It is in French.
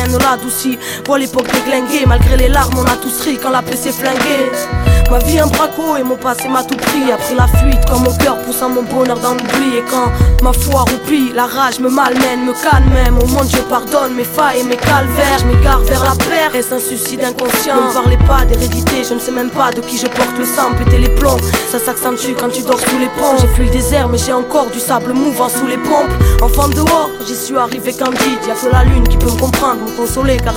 peine l'adoucit. Vois l'époque déglinguée, malgré les larmes on a tous ri quand la paix s'est flinguée. Ma vie un braco et mon passé m'a tout pris. A pris la fuite quand mon cœur poussant mon bonheur dans l'oubli. Et quand ma foi roupie, la rage me malmène, me calme même. Au monde je pardonne mes failles et mes calvaires. Je m'égare vers la paire, est-ce un suicide inconscient? Ne me parlez pas d'hérédité, je ne sais même pas de qui je porte le sang. Péter les plombs, ça s'accentue quand tu dors sous les ponts. J'ai fui le désert mais j'ai encore du sable mouvant sous les pompes. Enfant dehors, j'y suis arrivé candide. Y'a que la lune qui peut me comprendre, me consoler car